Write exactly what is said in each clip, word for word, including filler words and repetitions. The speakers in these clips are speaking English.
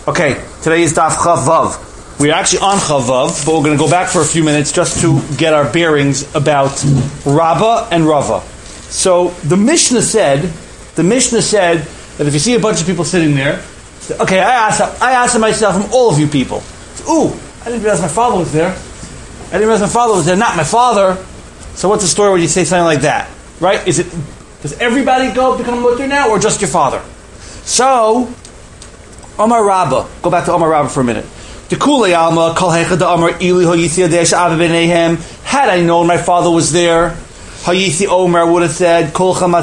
Okay, today is Daf Chav Vav. We're actually on Chav Vav, but we're going to go back for a few minutes just to get our bearings about Rabbah and Rava. So the Mishnah said, the Mishnah said that if you see a bunch of people sitting there, okay, I asked, I asked myself from all of you people, ooh, I didn't realize my father was there. I didn't realize my father was there, not my father. So what's the story when you say something like that? Right? Is it, does everybody go become mutter now, or just your father? So, Omar Rabbah, go back to Omar Rabbah for a minute. Had I known my father was there, Hayithi Omer would have said,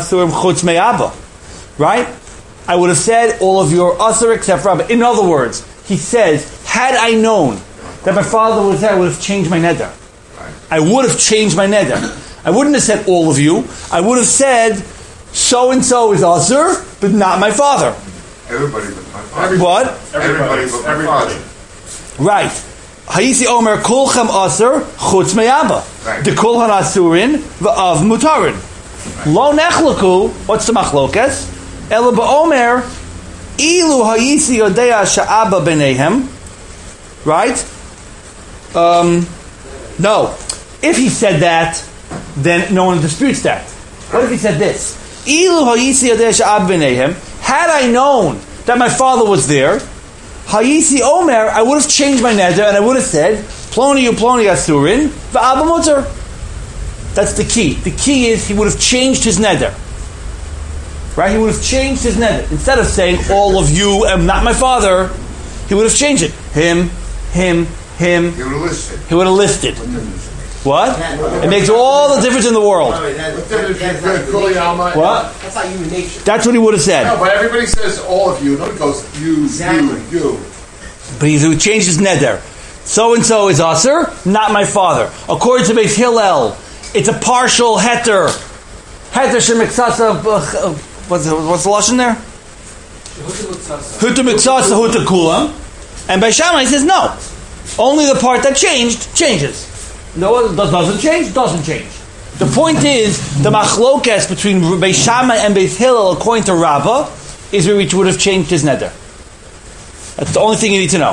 right? I would have said, all of you are usher except for Rabbah. In other words, he says, had I known that my father was there, I would have changed my neder. I would have changed my neder. I wouldn't have said all of you. I would have said, so-and-so is usher, but not my father. Everybody but my father. What? Everybody, everybody but my everybody. father. Right. Hayisi Omer kulchem aser chutz me'aba. The kulhan asurin v'av mutarin. Lo nechlaku. What's the machlokas? Ela ba'omer ilu hayisi yodea sha'aba b'neihem. Right? Um, no. If he said that, then no one disputes that. What if he said this? Ilu hayisi yodea sha'aba b'neihem. Had I known that my father was there, Hayisi Omer, I would have changed my neder and I would have said, Ploni u Ploni Asurin, v'Abba Mutter. That's the key. The key is he would have changed his neder. Right? He would have changed his neder. Instead of saying, all of you and not my father, he would have changed it. Him, him, him. He would have listed. He would have listed. What? It makes all the difference in the world. What difference is good? Kuli Alma. What? That's not human nature. That's what he would have said. No, but everybody says all of you. Nobody goes you, Exactly. you, you. But he would change his neder. So and so is usher, not my father. According to Beis Hillel, it's a partial heter. Heter shemiksasa. What's the, what's the lashon there? Huta miksasa huta kulam. And Beis Shammai says no. Only the part that changed changes. No, doesn't change, doesn't change. The point is, the machlokas between Beis Shammai and Beis Hillel, according to Rabbah, is where he would have changed his neder. That's the only thing you need to know.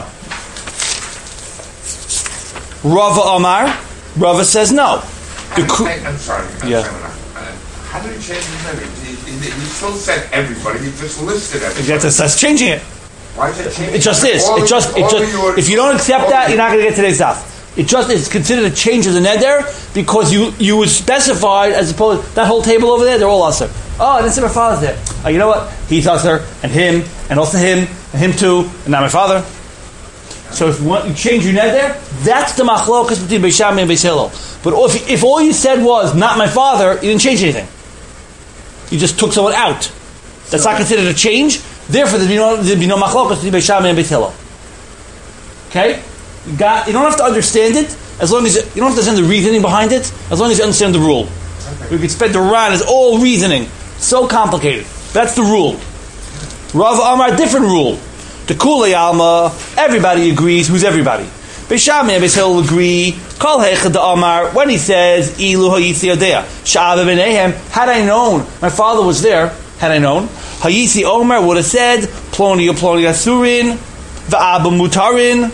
Rava Omar, Rava says no. The I'm, cru- I'm sorry. I'm Yeah. sorry. Uh, how did he change his neder? He, he, he still said everybody. He just listed everybody. that's, that's changing it. Why is it changing? It just is. All It of- just, it all of just. you are- If you don't accept all that, of you're not going to get today's stuff. It just is considered a change of the neder because you you was specified as opposed that whole table over there, they're all usher. Oh, I didn't say my father's there. Oh, you know what? He's usher, and him, and also him, and him too, and not my father. So if you, want, you change your neder, that's the machlokas between Beis Shammai and Beis Hillel. But if, if all you said was not my father, you didn't change anything. You just took someone out. That's not considered a change. Therefore, there'd be no, there'd be no machlokas between Beis Shammai and Beis Hillel. Okay. You got. You don't have to understand it as long as you, you don't have to understand the reasoning behind it. As long as you understand the rule. We could spend the Quran as all reasoning. So complicated. That's the rule. Rav Amar, different rule. The Kulei Alma, everybody agrees. Who's everybody? Beis Shammai and Beis Hillel agree. Kol Hechad the Amar, when he says Ilu Hayisi Yodea Sha'ava B'neihem, had I known my father was there, had I known, Hayisi Omer would have said Ploni or Ploni Asurin, V'Abba Mutarin.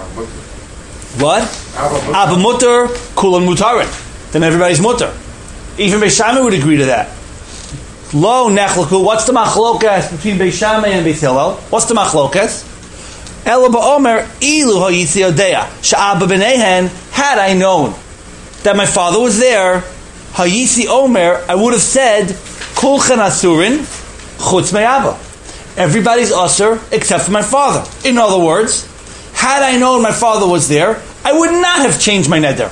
What? Abba mutter, kulan mutarin. Then everybody's mutter. Even Beis Shammai would agree to that. Lo nechlaku. What's the machlokas between Beis Shammai and Beis Hillel? What's the machlokas? Ela ba'omer ilu hayisi yodea sha'aba b'neihen. Had I known that my father was there, hayisi omer, I would have said kulchan asurin chutz me'aba. Everybody's usher except for my father. In other words, had I known my father was there, I would not have changed my neder.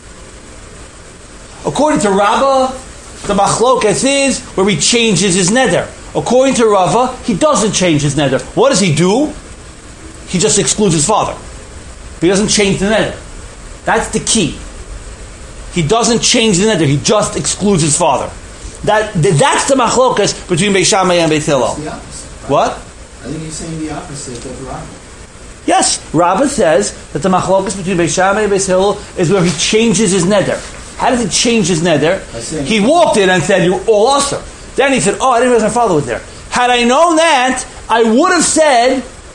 According to Rabbah, the machlokas is where he changes his neder. According to Rava, he doesn't change his neder. What does he do? He just excludes his father. He doesn't change the neder. That's the key. He doesn't change the neder. He just excludes his father. That that's the machlokas between Beis Shammai and Beis Hillel. What? I think he's saying the opposite of Rabbah. Yes, Rabbah says that the machlokas between Beis Shammai and Beis Hillel is where he changes his neder. How does he change his neder? He walked in and said, "You're all usher." Then he said, "Oh, I didn't realize my father was there." Had I known that, I would have said,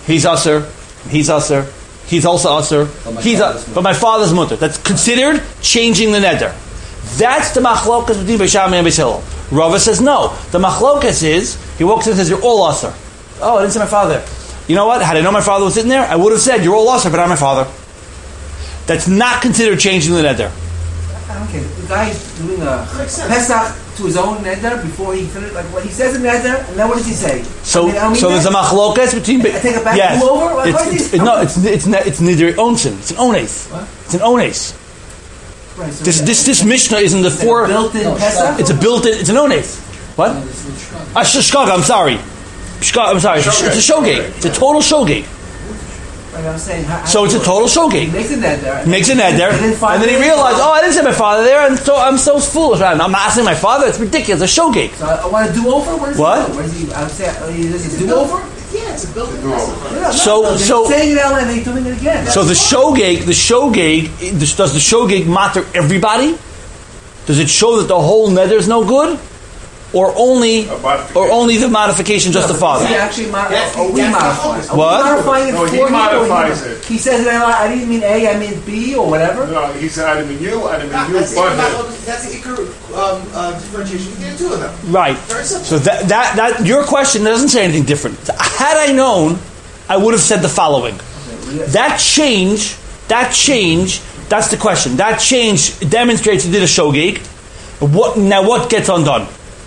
He's usher. He's usher. He's also usher. But my He's father's a, but my father's mutter. That's considered changing the neder. That's the machlokas between Beis Shammai and Beis Hillel. Rava says no. The machlokas is he walks in and says you're all usher. Oh, I didn't see my father there. You know what? Had I known my father was sitting there, I would have said you're all usher, but I'm my father. That's not considered changing the neder. I don't care. The guy's doing a Pesach to his own neder before he finished. Like what he says in neder, and then what does he say? So, I mean, I don't mean so there's a that. machlokas between. I take it back. Yes. Do over. Like, what is It's, this? it's, no, it's it's ne- it's neither onsin. It's an ones. What? It's an ones. Right, so This that- this this mishnah is in the it's like four. a built-in No, Pesach. It's a built-in. It's an ones. What? And it's with Shkag. Ah, sh- shkaga. I'm sorry. Shkaga. I'm sorry. It's a shogeg. It's a total shogeg. Like I'm saying. How, So it's a total He shogeg. makes a neder. Makes a neder, And then, five and then he minutes realized, later- oh, I didn't see my father there, and so I'm so foolish. I'm not asking my father. It's ridiculous. A shogeg. So I, I want to do over. What? Does What? He do? What does he? I would say. Uh, he does he do over? Yeah, it's a building. No, So- no, no, so- they're saying it out loud and they're doing it again. So the shogeg, the shogeg, does the shogeg matter everybody? Does it show that the whole neder is no good, or only, A modification. or only the modification just the father? He actually mod- That's- are we that's the modifying? focus. Are What? we modifying it No, for he him, or modifies he, it. He says that I didn't mean A, I meant B, or whatever. No, he said, I didn't mean you, I didn't mean you, That's the but him. Ikar- that's the Ikar um, uh, differentiation. You get two of them. Right. Very simple. So that, that that your question doesn't say anything different. Had I known, I would have said the following. That change, that change, that's the question. That change demonstrates you did a shogeg. What now? What gets undone?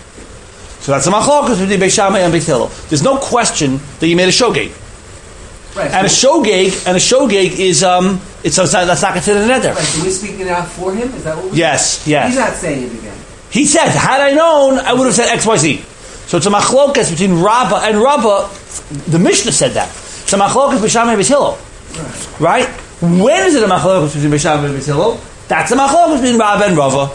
So that's a machlokas between Beis Shammai and Beis Hillel. There's no question that you made a shogeg. Right. And a so, shogeg, and a shogeg is um, it's that's not, that's not considered an neder. right, so we're speaking out for him. Is that what? We're Yes, yes. He's not saying it again. He said, had I known, I would have said X, Y, Z. So it's a machlokas between Rabbah and Rabbah. The Mishnah said that. It's a machlokas Beis Shammai and Beis Hillel. Right? When is it a machlokas between Beis Shammai and Beis Hillel? That's a machlokas between Rabbah and Rabbah.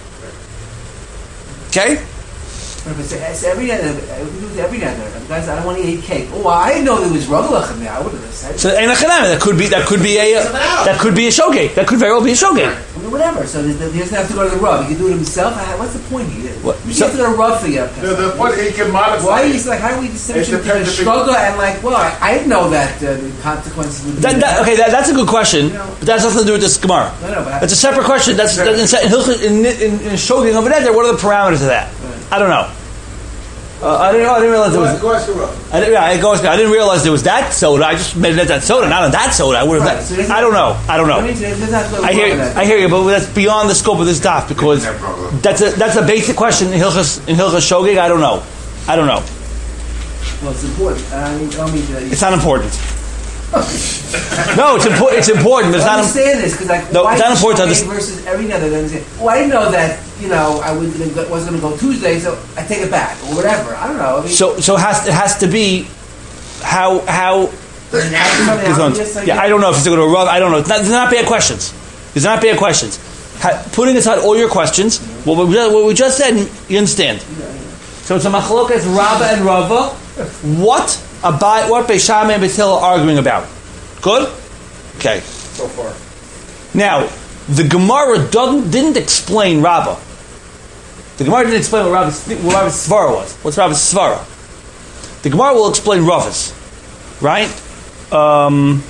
Okay? But if it's, it's every nether, I would do it every nether. Guys, I don't want to eat cake. Oh, I didn't know there was rugglach in there. I would have said. So ein achanami, that could be that could be a uh, that could be a shogeg. That could very well be a shogeg. I mean, whatever. So there's- he doesn't have to go to the rub. He can do it himself. I- What's the point here? What? You So- have to go to rub for you. No, the point, he can modify Why it. he's like, how do we distinguish It between depends a if he- struggle and like, well, I, I didn't know that uh, the consequences would be. That, that, okay, that, that's a good question, but that has nothing to do with this Gemara. No, no, but I- That's a separate question. That's, that's in, Hilchot- in, in, in shogeg over there. What are the parameters of that? I don't know. Uh, I didn't know. I didn't realize there was. Go ask your Rav. I didn't, yeah, I, go, I didn't realize there was that soda. I just made it that soda, not on that soda. I would have. Right, so there's I don't know. I don't I know. mean, there's not to go to I rub hear. for that. I hear you, but that's beyond the scope of this daf because Yeah, brother. that's a that's a basic question in Hilchas in Hilchas shogeg. I don't know. I don't know. Well, it's important. I mean, tell me that. It's not important. No, it's important. It's important, but it's I not. understand this because like No, why it's not is important to Friday versus every other. Then say, oh, I didn't know that. You know, I was gonna go, wasn't going to go Tuesday, so I take it back or whatever. I don't know. I mean, So so it has it has to be how how. something obvious, I Yeah, guess. I don't know if it's going to rub. I don't know. It's not, these are not bad questions. These are not bad questions. Ha, putting aside all your questions, what we, just, what we just said, you understand. So it's a machlokas Rabbah and Rava. What about what Beis Shammai and Beis Hillel are arguing about? Good. Okay. So far. Now the Gemara doesn't, didn't explain Rabbah. The Gemara didn't explain what Rabbah's, what Rabbah's svara was. What's Rabbah's svara? The Gemara will explain Rava's. Right? Um,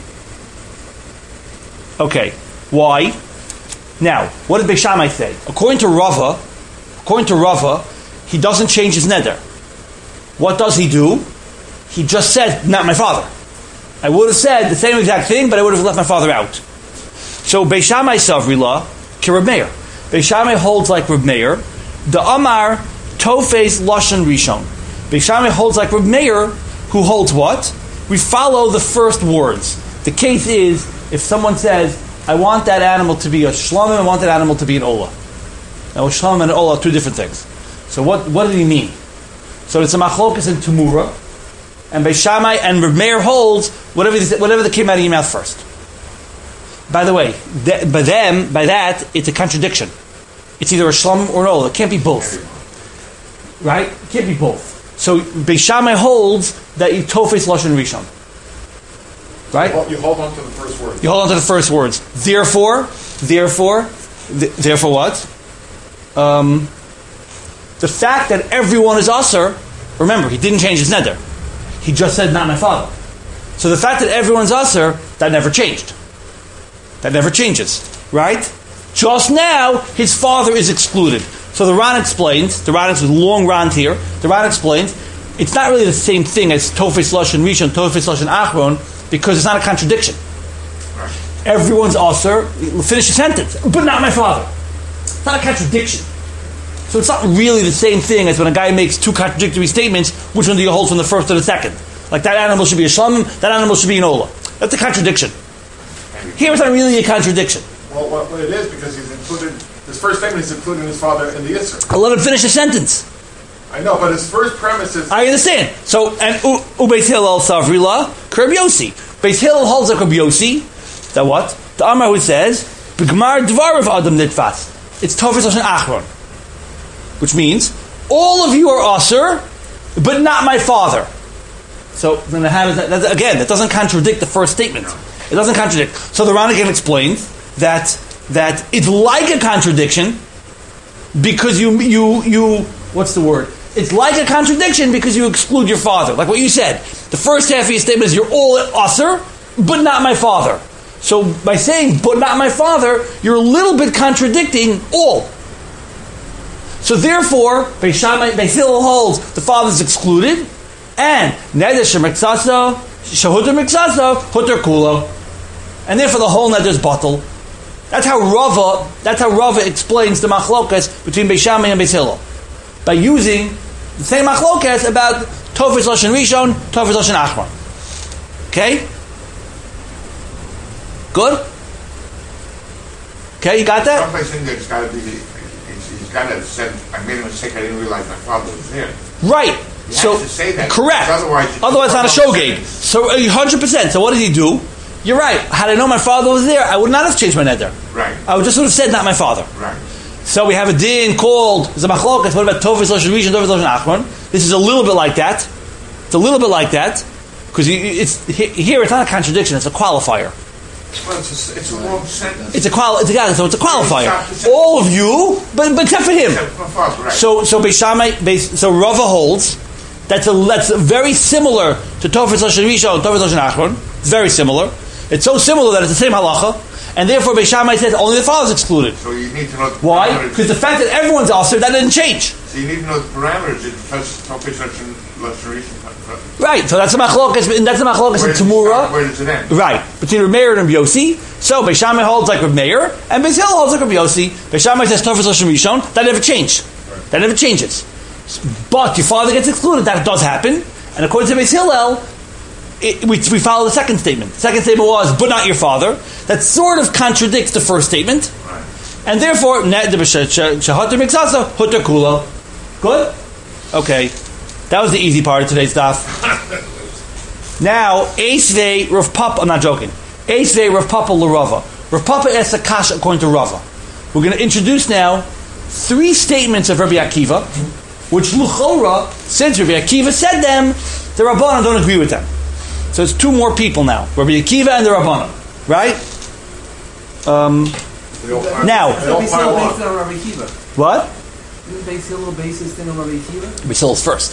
okay. Why? Now, what did Beis Shammai say? According to Rava, according to Rava, he doesn't change his neder. What does he do? He just said, not my father. I would have said the same exact thing, but I would have left my father out. So Beis Shammai Savrila, ki Reb Meir. Beis Shammai holds like Reb Meir. The Amar Tofes Lashon Rishon. Beis Shammai holds like Reb Meir, who holds what? We follow the first words. The case is, if someone says, I want that animal to be a shlomim, I want that animal to be an olah. Now, a shlomim and an olah are two different things. So what, what did he mean? So it's a machlokas and tumura, and Beis Shammai and Reb Meir holds whatever, whatever that came out of your mouth first. By the way, th- by them, by that, it's a contradiction. It's either a shlomim or an olah. It can't be both. Right? It can't be both. So Beis Shammai holds that you tofes lashon rishon. Right? Well, you hold on to the first word. You hold on to the first words. Therefore, therefore, th- therefore what? Um, the fact that everyone is usher, remember, he didn't change his neder. He just said, not my father. So the fact that everyone's usher, that never changed. That never changes, right? Just now, his father is excluded. So the Ran explains, the Ran is a long Ran here, the Ran explains, it's not really the same thing as Tofes Lashon Rishon, Tofes Lashon Achron, because it's not a contradiction. Everyone's usher, finish the sentence, but not my father. It's not a contradiction. So it's not really the same thing as when a guy makes two contradictory statements, which one do you hold from the first or the second? Like that animal should be a shlamim, that animal should be an ola. That's a contradiction. Here it's not really a contradiction. Well, what, what it is, because he's included, his first statement is including his father in the Isser. I'll let him finish the sentence. I know, but his first premise is... I understand. So, and Ubeis Hillel Savrila, Kerb Yossi. Beis Hillel holds like Kerb Yossi. That what? The Amar who says, B'gmar Dvarav Adam Nitfas. It's Tofes Lashon Achron. Which means, all of you are Aser, but not my father. So, then how does that, that, again, that doesn't contradict the first statement. It doesn't contradict. So the Ran again explains that that it's like a contradiction because you you you what's the word? It's like a contradiction because you exclude your father. Like what you said. The first half of your statement is you're all Aser, but not my father. So by saying but not my father, you're a little bit contradicting all. So therefore, Beis Hillel holds the father's excluded, and neder shemiksaso shahuter miksaso huter kulo, and therefore the whole neder is bottle. That's how Rava. That's how Rava explains the machlokas between Beis Shammai and Beis Hillel by using the same machlokas about Tofes Lashon Rishon, Tofes Lashon Achron. Okay, good. Okay, you got that? Some think that it's got to be. He's got to say, I made a mistake. I didn't realize my father was there. Right. He so has to say that. Correct. Otherwise, otherwise it's not a shogeg. So one hundred percent. So what did he do? You're right. Had I known my father was there, I would not have changed my neder. Right. I would just would have said not my father. Right. So we have a din called Zamachlokas. What about Tofes Lashon Rishon, Tofes Lashon Achron? This is a little bit like that. It's a little bit like that because it's here. It's not a contradiction. It's a qualifier. Well, it's a, it's a wrong sentence. It's a qual. It's a, so it's a qualifier. All of you, but, but except for him. Except for my father, right. So so Beis Shammai, Beis, so Rava holds that's a that's very similar to Tofes Lashon Rishon, Tofes Lashon Achron. It's very similar. It's so similar that it's the same halacha, and therefore Beis Shammai says only the father is excluded. So you need to know the Why? parameters. Because the fact that everyone's also that didn't change. So you need to know the parameters. It's Tofes Lashon Rishon. Right. So that's the machlokas. That's the machlokas in Tamura. Where does it end? Right, between Reb Meir and Reb Yossi. So Beis Shammai holds like Reb Meir, and Beis Hillel holds like Reb Yossi. Beis Shammai says Tofes Lashon Rishon. That never changed. That never changes. But your father gets excluded. That does happen. And according to Beis Hillel, it, we, we follow the second statement. The second statement was, but not your father. That sort of contradicts the first statement. Right. And therefore, shahater miksasa, huter kulo. Good? Okay. That was the easy part of today's daf. Now, Eisvei Rav Papa, I'm not joking. Eisvei Rav Papa l'Rava. Rav Papa asks a kasha according to Rava. We're going to introduce now three statements of Rabbi Akiva, which Luchora, since Rabbi Akiva said them, the Rabbanan don't agree with them. So it's two more people now. Rabbi Akiva and the Rabbanan. Right? Um, now. Beis Hillel based on Rabbi Akiva. What? Isn't Beis Hillel basis thing on Rabbi Akiva? Beis Hillel's first.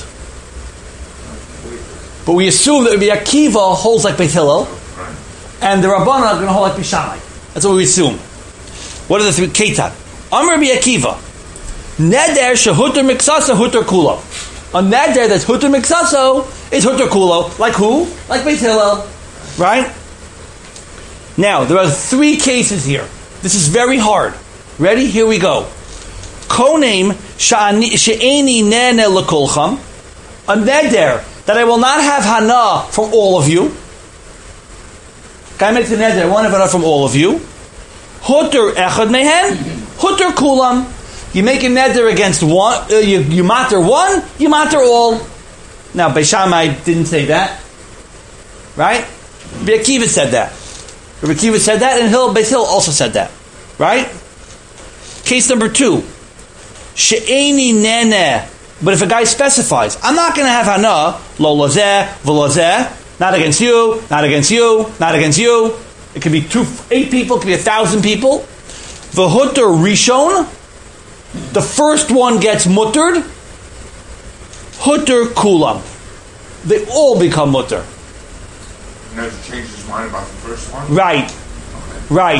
But we assume that Rabbi Akiva holds like Beis Hillel, and the Rabbanan are going to hold like Beis Shammai. That's what we assume. What are the three? Ketan. Am Rabbi Akiva. Neder shehuter miksasa huter kulo. A neder that's huter miksaso is huter kulo. Like who? Like Beis Hillel. Right? Now, there are three cases here. This is very hard. Ready? Here we go. Konem she'eni nene lekolcham. A neder that I will not have hana from all of you. Guy makes a neder, I won't have hana from all of you. Huter echad mehen, huter kulam. You make a neder against one, uh, you, you matter one, you matter all. Now, Beis Shammai didn't say that. Right? Rabbi Akiva said that. Rabbi Akiva said that, and Hill, Beis Hillel also said that. Right? Case number two. She'eni nene. But if a guy specifies, I'm not going to have hana, lo lozeh, v'lozeh, not against you, not against you, not against you. It could be two, eight people, it could be a thousand people. V'huter rishon, the first one gets muttered. Huter kulam. They all become mutter. never changed his mind about the first one. Right. Right.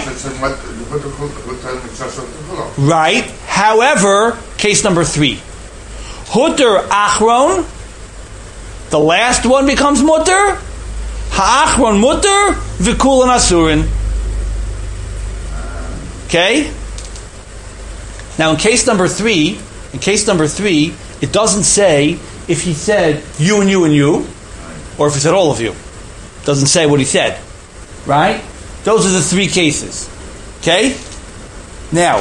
Right. However, case number three. Hutter achron, the last one becomes mutter. Ha'achron mutter, v'kulan asurin. Okay? Now in case number three, in case number three, it doesn't say if he said you and you and you, or if he said all of you. It doesn't say what he said. Right? Those are the three cases. Okay? Now,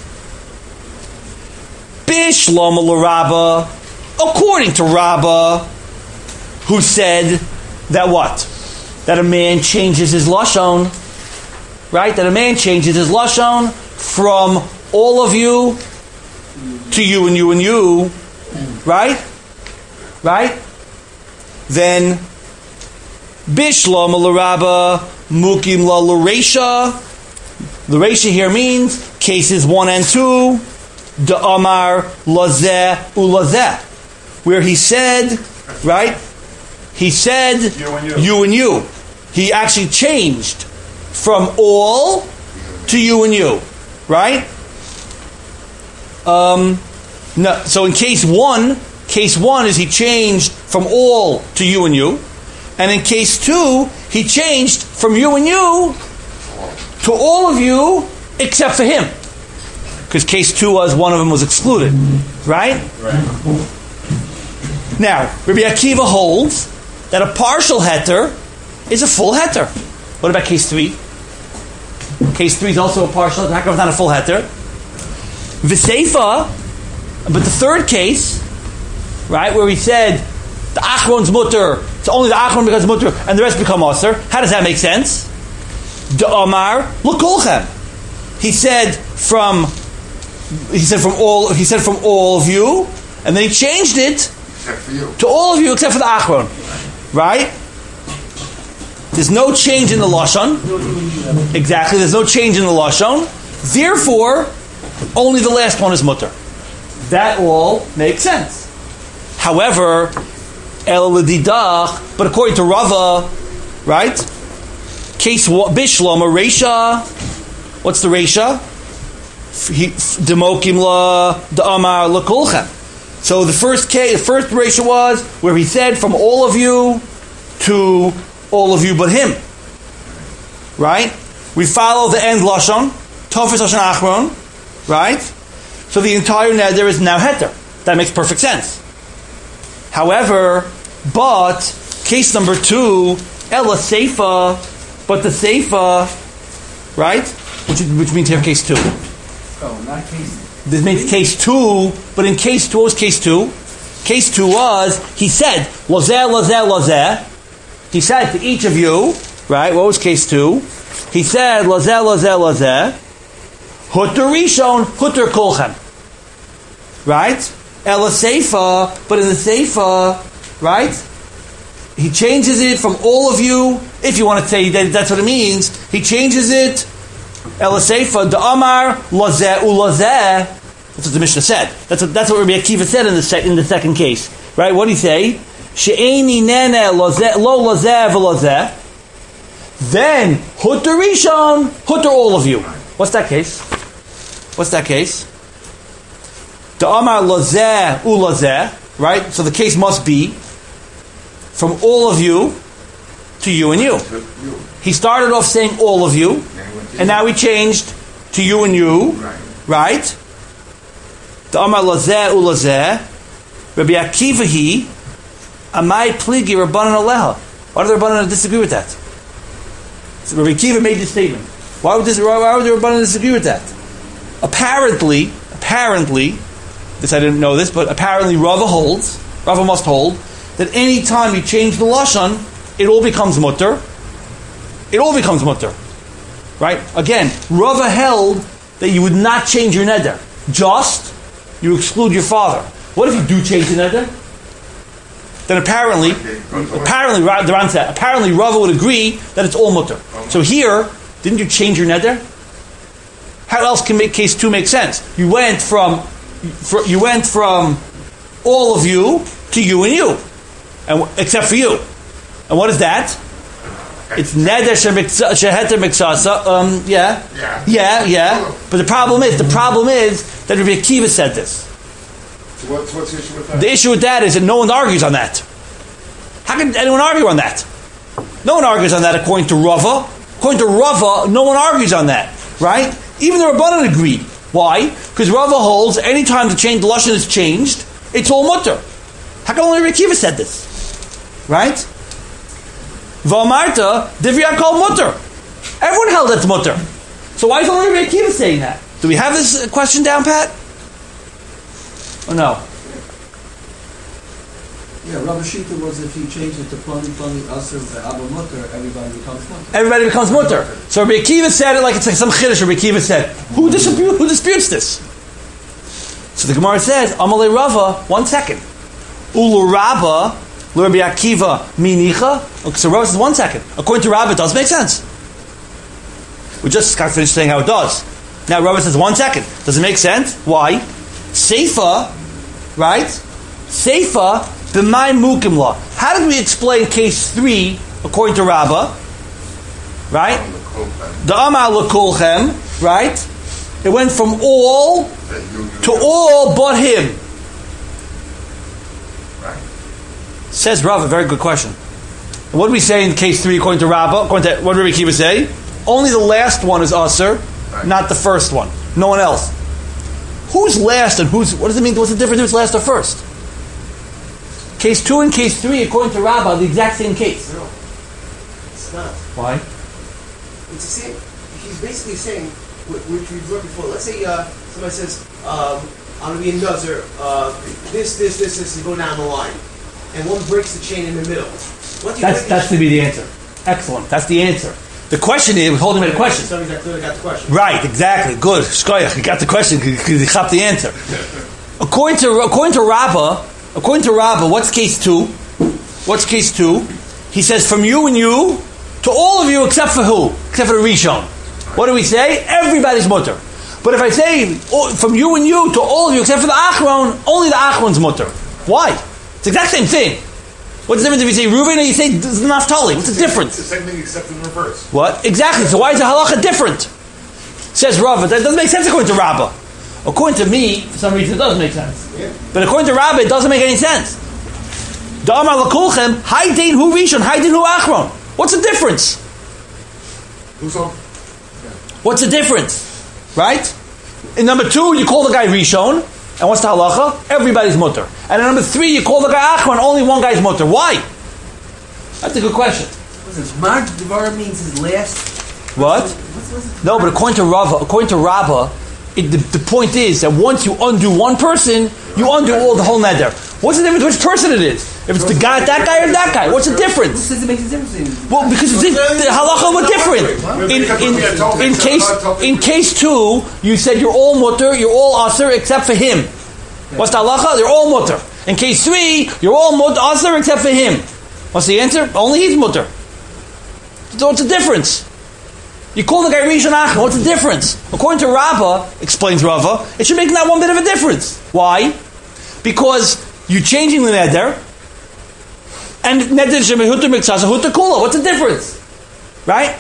Bishlam l'Rabba, according to Rabbah, who said that what? That a man changes his lashon, right? That a man changes his lashon from all of you to you and you and you, right? Right? Then Bishlam l'Rabba mukim la l'Reisha. The Reisha here means cases one and two. De Amar lazeh ulazeh, where he said, right? He said you and you. you and you. He actually changed from all to you and you, right? Um, no. So in case one, case one is he changed from all to you and you, and in case two, he changed from you and you to all of you except for him. Because case two was one of them was excluded, right? Right. Now, Rabbi Akiva holds that a partial heter is a full heter. What about case three? Case three is also a partial heter. How come it's not a full heter? V'seifa, but the third case, right, where he said the achron's mutter, it's only the achron becomes mutter, and the rest become aser. How does that make sense? De Amar l'kolchem. He said from. He said from all. He said from all of you, and then he changed it to all of you except for the achron, right? There's no change in the lashon. Exactly. There's no change in the lashon. Therefore, only the last one is mutter. That all makes sense. However, el l'didach, but according to Rava, right? Case bishlam a reisha. What's the reisha? Demokim la da'amar l'kolchem. So the first case, the first reisha was where he said from all of you to all of you but him. Right? We follow the end lashon, tofes lashon achron. Right? So the entire neder is now heter. That makes perfect sense. However, but case number two, ela seifa, but the seifa, right? Which, which means here case two. Oh, not case. This means case two, but in case two, what was case two? Case two was, he said, lazeh, lazeh, lazeh. He said to each of you, right, what was case two? He said, lazeh, lazeh, lazeh. Hutter rishon, hutter kolchem. Right? Ela seifa, but in the seifa, right? He changes it from all of you, if you want to say that that's what it means, he changes it, Ela seifa, da'amar, lazeh, ulazeh. That's what the Mishnah said. That's what, that's what Rabbi Akiva said in the, sec, in the second case. Right? What did he say? She'eni nene lo lazeh v'lazeh. Then, hutter rishon, hutter all of you. What's that case? What's that case? Da'amar lazeh ulazeh. Right? So the case must be from all of you to you and you. He started off saying all of you, and now he changed to you and you. Right? Da'amar lazeh ulazeh. Rabbi Akiva he, amai pligi rabbanan aleha. Why do the rabbanan disagree with that? So Rabbi Akiva made this statement. Why would this? Why would the rabbanan disagree with that? Apparently, apparently, this I didn't know this, but apparently Rava holds, Rava must hold, that any time you change the lashon, it all becomes mutter. It all becomes mutter. Right? Again, Rava held that you would not change your neder. Just, you exclude your father. What if you do change the neder? Then apparently, apparently, the Ran said, apparently Rava would agree that it's all mutter. So here, didn't you change your neder? How else can make case two make sense? You went from, you went from all of you to you and you, and except for you. And what is that? Okay. It's neder sheheter miksasa. Um, yeah, Yeah. yeah, yeah. But the problem is, the problem is that Rabbi Akiva said this. So what's, what's the issue with that? The issue with that is that no one argues on that. How can anyone argue on that? No one argues on that according to Rava. According to Rava, no one argues on that, right? Even the Rabbanan agreed. Why? Because Rava holds anytime the change, the lashon is changed, it's all mutter. How come only Rabbi Akiva said this? Right? V'amarta divrei kol mutter. Everyone held it's mutter. So why is only Rabbi Akiva saying that? Do we have this question down pat? Or no? Yeah, Rabbi Shita was if you change it to plani plani aser ve'abba mutter, everybody becomes mutter. Everybody becomes mutter. So Rabbi Akiva said it like it's like some chiddush. Rabbi Akiva said, who disputes, who disputes this? So the Gemara says, Amalei Rava, one second. Ulu Rabba, Rabbi Akiva, minicha. Okay, so Rava says, one second. According to Rabba, it does make sense. We just got finished saying how it does. Now Rava says, one second. Does it make sense? Why? Seifa, right? Seifa, b'may mukim la. How did we explain case three according to Rabba? Right? The Amar l'kulchem, right? It went from all to all but him. Right. Says Rava, very good question. What do we say in case three according to Rabba? According to what did Rabbi Akiva say? Only the last one is usher, Right. not the first one. No one else. Who's last and who's, what does it mean? What's the difference if it's last or first? Case two and case three, according to Rabba, are the exact same case. No, it's not. Why? It's the same. He's basically saying, wh- which we've learned before. Let's say uh, somebody says, um, I'm going to be a nuzzer, uh, this, this, this, this, and go down the line. And one breaks the chain in the middle. What do you That's break that's to be the answer. Excellent. That's the answer. The question is, we're holding at a question. Somebody's that clearly got the question. Right, exactly. Good. Shkoyach, you got the question because you got the answer. According to according to Rabbah, according to Rabbah, what's case two? What's case two? He says, from you and you to all of you except for who? Except for the Rishon. What do we say? Everybody's mutter. But if I say oh, from you and you to all of you except for the Achron, only the Achron's mutter. Why? It's the exact same thing. What's the difference if you say Reuven or you say Naphtali? What's the difference? It's the same thing except in reverse. What? Exactly. So why is the halacha different? Says Rava. That doesn't make sense according to Rabbah. According to me, for some reason it does make sense. Yeah. But according to Rabbah, it doesn't make any sense. Da'amar l'kulchem, haydein hu rishon, haydein hu achron. What's the difference? Who's on? What's the difference? Right? In number two, you call the guy rishon, and what's the halacha? Everybody's mutter. And in number three, you call the guy achron, only one guy's mutter. Why? That's a good question. Listen, Mar Devara means his last. What? What's, what's it? No, but according to Rava, according to Rabbah, it, the, the point is that once you undo one person, you undo all the whole neder. What's the difference which person it is? If it's the guy, that guy, or that guy, what's the Who difference? says it makes a difference? Well, because it's, the halacha were different. In, in, in case in case two, you said you're all mutter, you're all aser except for him. What's the halacha? They're all mutter. In case three, you're all mutter aser except for him. What's the answer? Only he's mutter. So what's the difference? You call the guy Rishon Achron. What's the difference? According to Rabbah, explains Rava, it should make not one bit of a difference. Why? Because you're changing the neder, and neder shemehuter miksasa huter kula. What's the difference? Right?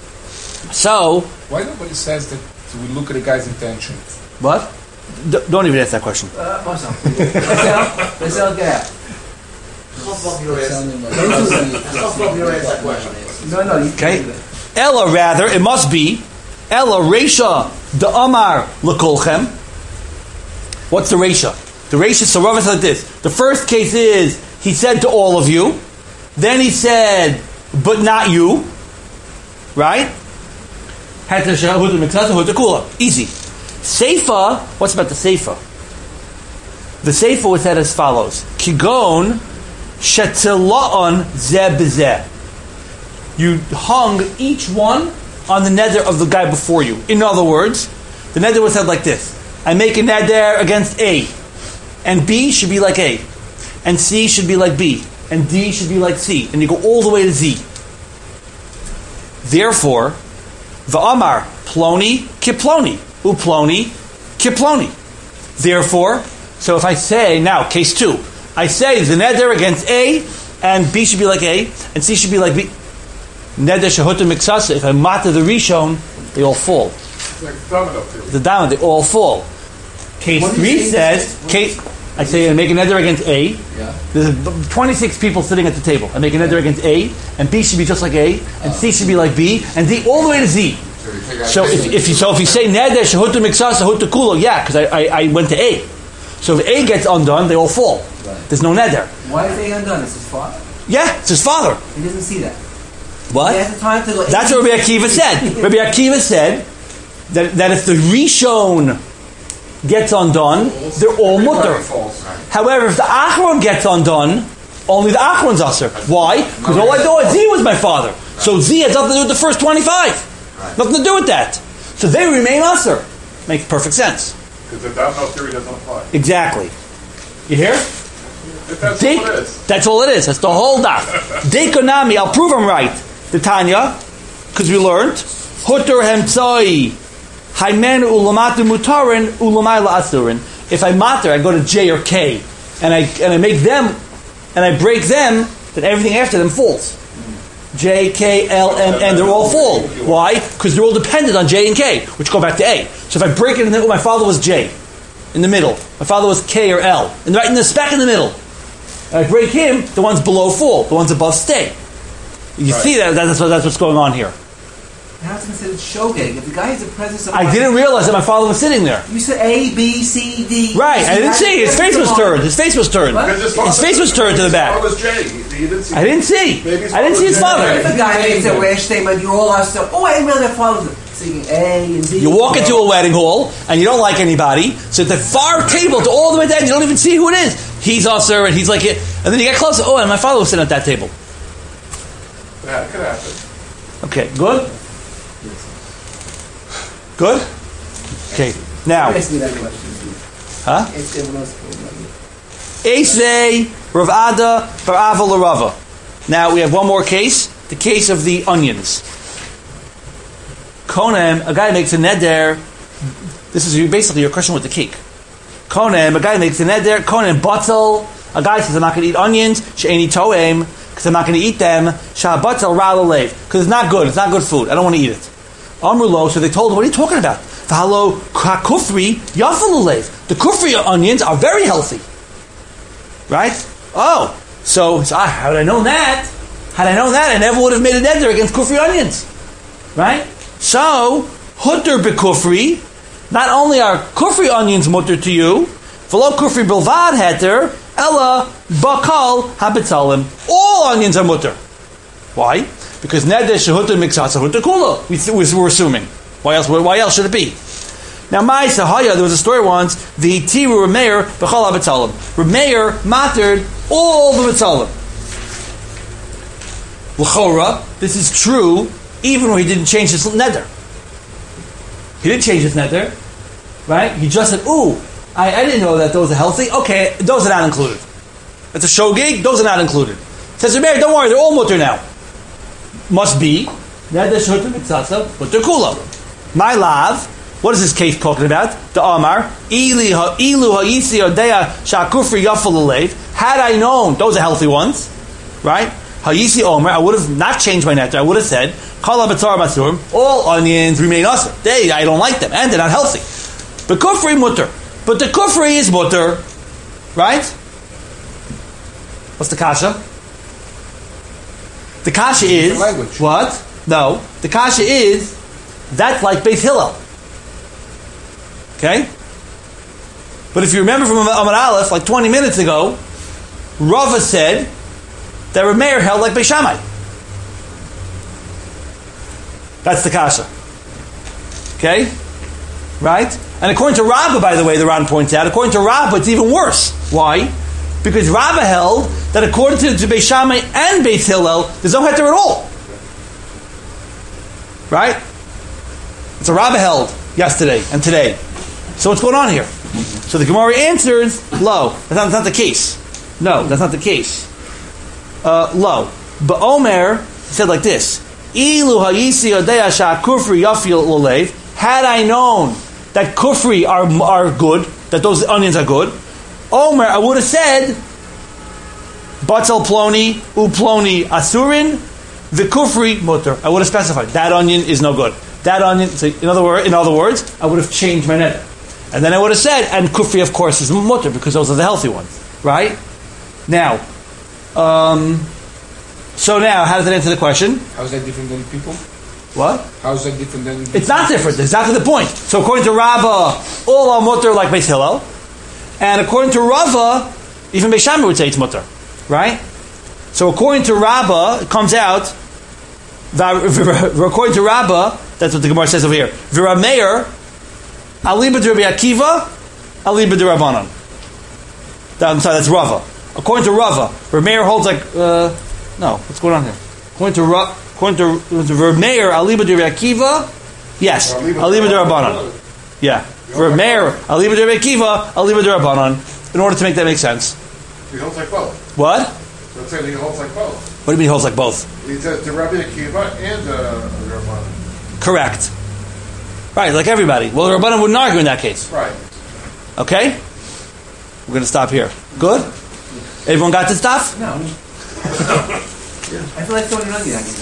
So, Why nobody says that we look at a guy's intention? what? D- don't even ask that question. Uh, Marcel, please. Marcel, Marcel, get out. Chaf you don't answer. Chaf you don't answer that question. No, no, you Okay. can't do that. Ella, rather, it must be Ella Reisha the Amar Lekolchem. What's the Reisha? The Reisha, so Rava said like this. The first case is he said to all of you. Then he said, but not you. Right? Easy. Seifa, what's about the Seifa? The Seifa was said as follows. Kigon shetila'on zeh b'zeh. You hung each one on the neder of the guy before you. In other words, the neder was said like this. I make a neder against A. And B should be like A. And C should be like B. And D should be like C. And you go all the way to Z. Therefore, v'amar ploni kiploni. Uploni kiploni. Therefore, so if I say, now, case two. I say the neder against A, and B should be like A, and C should be like B. Neder shehuta miksasa. If I matter the rishon, they all fall. It's like domino theory. The down, they all fall. Case What do you three say says, this is? case, I say I make a neder against A. Yeah. There's twenty-six people sitting at the table. I make a neder against A, and B should be just like A, and C should be like B, and D all the way to Z. So if, if you so if you say neder shehuta miksasa huta kulo, yeah, because I, I I went to A. So if A gets undone, they all fall. Right. There's no neder. Why is A undone? It's his father. Yeah, it's his father. He doesn't see that. What? He has the time to go. That's what Rabbi Akiva said. Rabbi Akiva said that, that if the Rishon gets undone, they're all mutter. However, if the Achron gets undone, only the Achron's usher. Why? Because all I thought Z was my father. So Z has nothing to do with the first twenty-five. Nothing to do with that. So they remain usher. Makes perfect sense. Because the domino theory doesn't apply. Exactly. You hear? If that's Dik- all it is. That's all it is. That's the whole daf. Dekonami, I'll prove I'm right. The Tanya, because we learned, Hutter hemtzai, Haimen ulamatu mutarin ulamai la'asurin. If I matter, I go to J or K, and I and I make them, and I break them, then everything after them falls. J, K, L, M, N, they're all full. Why? Because they're all dependent on J and K, which go back to A. So if I break it in the middle, my father was J, in the middle. My father was K or L, and right in the speck in the middle. And I break him, the ones below fall, the ones above stay. You Right. see that? That's, what, that's what's going on here. Now it's considered shogeg. If the guy has the presence of I mind- didn't realize that my father was sitting there. You said A, B, C, D. Right, I didn't see. His face was turned. His face was turned. What? Because His face was turned to the His back. father was Jay. You didn't see. I didn't see. Maybe his I didn't see his father If father. the guy makes a rash statement, you're all us. Oh, I didn't realize that father was singing A and D. You walk into a wedding hall and you don't like anybody, so at the far table to all the way down, you don't even see who it is. He's usher and he's like it. And then you get closer. Oh, and my father was sitting at that table. Yeah, it could happen. Okay, good? Good? Okay, now. Ask me that question. Huh? Ask everyone else. Eisvei, Rav Ada, Barava Larava. Now we have one more case, the case of the onions. Konem, a guy makes a neder. This is basically your question with the cake. Konem, a guy makes a neder. Konem, bottle. A guy says, I'm not going to eat onions. She'eni toem, because I'm not going to eat them. Shah bottle ra'alev, because it's not good. It's not good food. I don't want to eat it. Amrulo, so they told him, what are you talking about? V'halo kufri yafalulev. The kufri onions are very healthy. Right? Oh, so, so ah, had I known that, had I known that, I never would have made a neder against kufri onions. Right? So, hutter bekufri, not only are kufri onions mutter to you, v'lo kufri bilvad heter, ella bakal habitalim. All onions are mutter. Why? Because neder shehutter miksasa hutter kula. We th- we're assuming. Why else? Why else should it be? Now, my sahaya, there was a story once. The tiru Rameir b'chal habitalim. Rameir mattered all the mitzalim. L'chora, this is true, even when he didn't change his neder. He didn't change his neder, right? He just said, "Ooh, I, I didn't know that those are healthy. Okay, those are not included. It's a shogig. Those are not included." Says Rameir, "Don't worry, they're all mutter now." Must be neder shehutter mitzasa mutter kula. My lav. What is this case talking about? The Amar, Ilu ha'isi odea sha'kufri yafal alev. Had I known, those are healthy ones, right? Ha'isi Omer, I would have not changed my neder. I would have said, Kala b'tzar masurim, all onions remain usher. They, I don't like them, and they're not healthy. But kufri mutter. But the kufri is mutter, right? What's the kasha? The kasha is, language. what? No. The kasha is, that's like Beis Hillel. Okay? But if you remember from Amar Aleph, like twenty minutes ago, Rava said that Rameir held like Beis Shammai. That's the kasha. Okay? Right? And according to Rabbah, by the way, the Ran points out, according to Rabbah, it's even worse. Why? Because Rabbah held that according to, to Beis Shammai and Beis Hillel, there's no heter at all. Right? It's a Rabbah held yesterday and today. So what's going on here? So the Gemara answers, lo. That's not, that's not the case. No, that's not the case. Uh, lo. But Omer said like this: Ilu ha'yisi odea sha'kufri yafil l'olev. Had I known that kufri are are good, that those onions are good, Omer, I would have said, batal ploni uploni asurin, The kufri mutter. I would have specified that onion is no good. That onion. So in other words, in other words, I would have changed my neder, and then I would have said, and kufri of course is mutter because those are the healthy ones, right? Now, um, so now how does that answer the question? How's that different than people? What? How's that different than? It's not different. That's exactly the point. So according to Rava, all are mutter like Beis Hillel, and according to Rava, even Beis Shammai would say it's mutter, right? So according to Rava, it comes out. According to Rava, that's what the Gemara says over here. V'Rav Meir, aliba d'Rabbi Akiva, aliba d'Rabbanan. I'm sorry, that's Rava. According to Rava, Rav Meir holds like uh, no. What's going on here? According to Ra, according to, to Rav Meir, aliba d'Rabbi Akiva, yes, aliba d'Rabbanan. Yeah, Rav Meir, aliba d'Rabbi Akiva, aliba d'Rabbanan. In order to make that make sense. He holds like both. What? Let's say he holds like both. What do you mean he holds like both? He says the Rabbi Akiva and the Rabbanan. Correct. Right, like everybody. Well, the Rabbanan wouldn't argue in that case. Right. Okay? We're going to stop here. Good? Everyone got this stuff? No. I feel like throwing an onion at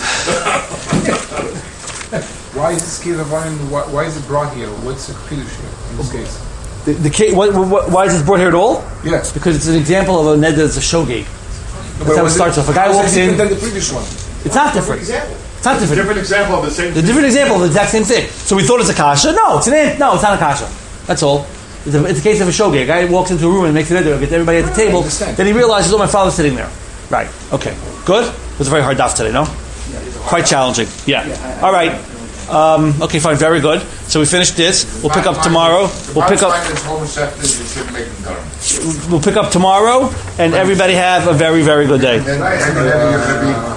you. Why is this case of wine? Why, why is it brought here? What's the kiddush here in this case? The, the case, what, what, why is this brought here at all? Yes. Because it's an example of a ned that's a shogeg. That's how it starts off. A guy walks in. Than the previous one. It's not different. Example. It's not It's a different. different example of the same The different example of the exact same thing. So we thought it's a kasha. No, it's an ant. No, it's not a kasha. That's all. It's a, it's a case of a shogeg. A guy walks into a room and makes an neder, gets everybody at the table. understand. Then he realizes, oh, my father's sitting there. Right. Okay. Good. It was a very hard daf today, no? Quite challenging. Yeah. All right. Um, okay, fine. Very good. So we finished this. We'll pick up tomorrow. We'll pick up. Is homosexual, you shouldn't make them done. We'll pick up tomorrow, and everybody have a very, very good day. And then, and then you're going to be